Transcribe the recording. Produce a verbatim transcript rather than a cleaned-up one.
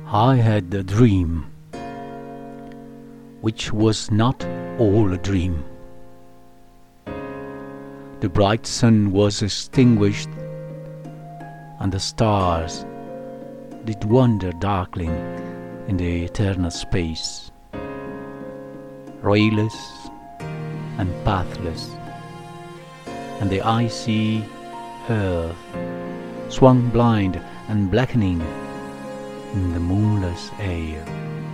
I had a dream, which was not all a dream. The bright sun was extinguished, and the stars did wander darkling in the eternal space, rayless and pathless, and the icy earth swung blind and blackening in the moonless air.